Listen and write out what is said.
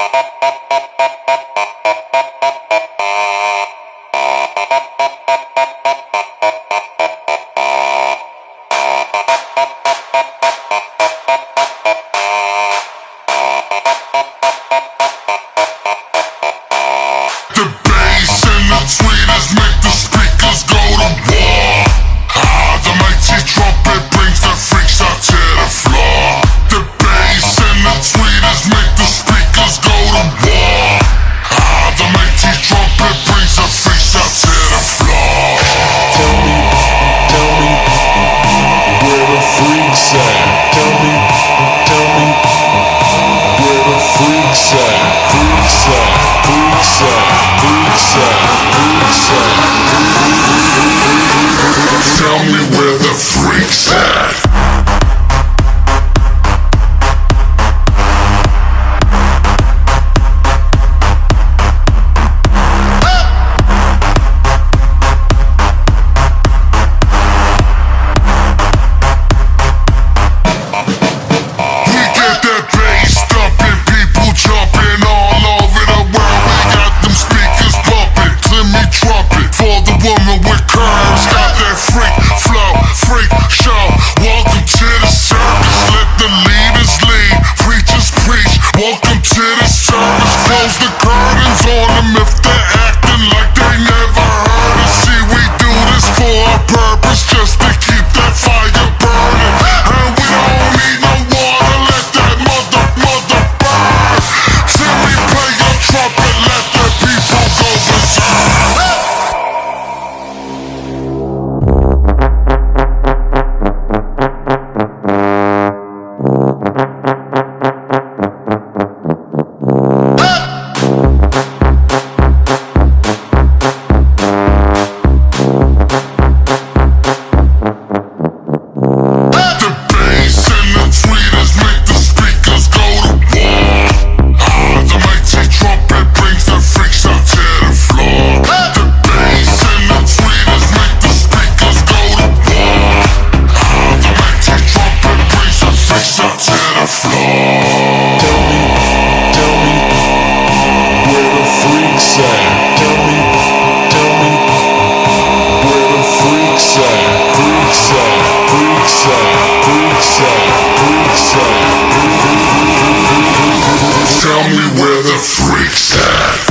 Tell me where the freaks at. Welcome to the service. Close the curtains on them if they're acting like they never heard us. See, we do this for a purpose, just to keep that fire burning. And we don't need no water, let that mother burn. Till we play your trumpet, let the people go berserk. Tell me where the freaks at.